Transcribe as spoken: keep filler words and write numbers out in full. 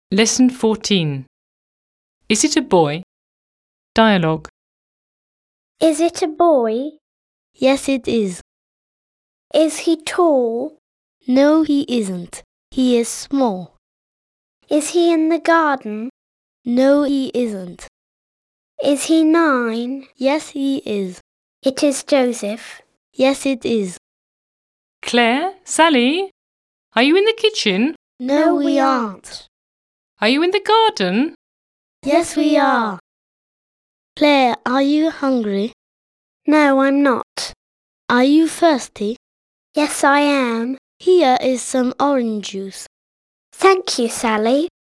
Lesson fourteen. Is it a boy? Dialogue. Is it a boy? Yes, it is. Is he tall? No, he isn't. He is small. Is he in the garden? No, he isn't. Is he nine? Yes, he is. It is Joseph. Yes, it is. Claire, Sally, are you in the kitchen? No, No, we we aren't. Are you in the garden? Yes, we are. Claire, are you hungry? No, I'm not. Are you thirsty? Yes, I am. Here is some orange juice. Thank you, Sally.